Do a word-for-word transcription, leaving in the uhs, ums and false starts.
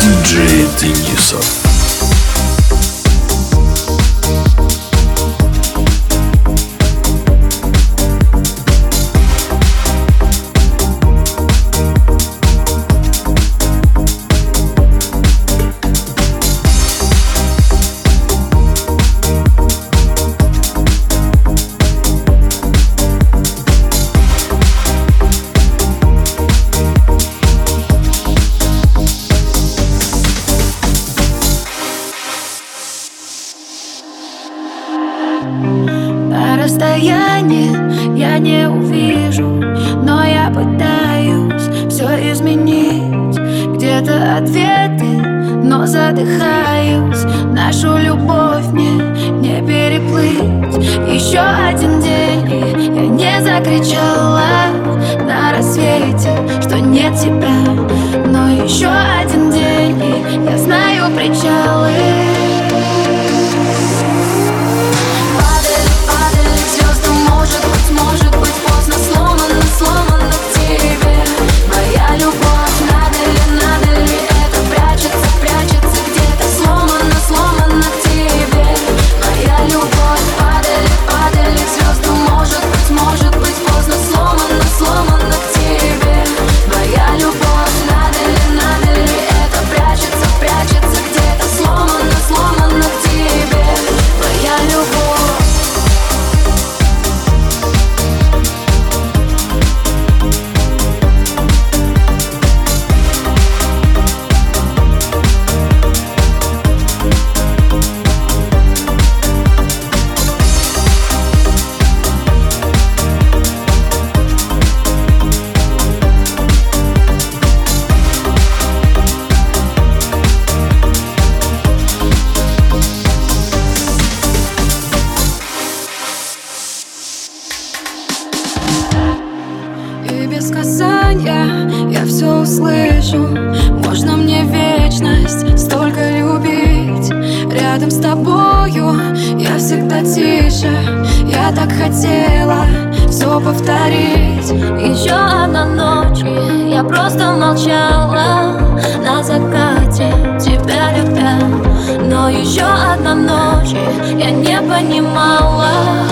диджей Денисов. Расстояние я не увижу, но я пытаюсь все изменить. Где-то ответы, но задыхаюсь. Нашу любовь мне не переплыть. Еще один день, и я не закричала на рассвете, что нет тебя. Но еще один день, и я знаю причалы. Может быть поздно, сломано, сломано в тебе. Моя любовь, надо ли, надо ли это прячется, прячется где-то. Сломано, сломано в тебе. Моя любовь, падали, падали звезды. Может быть, может быть поздно, сломано, сломано в тебе. Моя любовь, надо ли, надо ли это прячется, прячется где-то. Сломано, сломано в тебе. Моя любовь. Без касания я все услышу. Можно мне вечность столько любить. Рядом с тобою я всегда тише. Я так хотела все повторить. Еще одна ночь, и я просто молчала на закате, тебя любя. Но еще одна ночь, и я не понимала,